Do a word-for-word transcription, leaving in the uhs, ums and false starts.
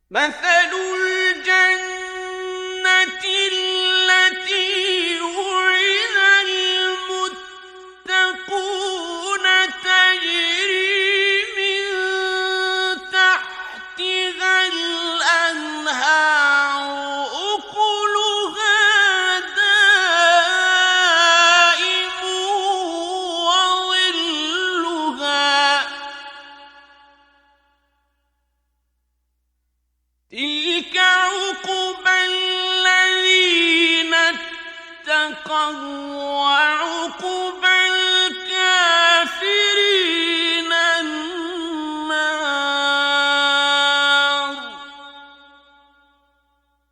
مثل الجنة التي وعد المتقون تجري من تحتها الأنهار أكلها دائم وظلها تلك عقبى الذين اتقوا وعقبى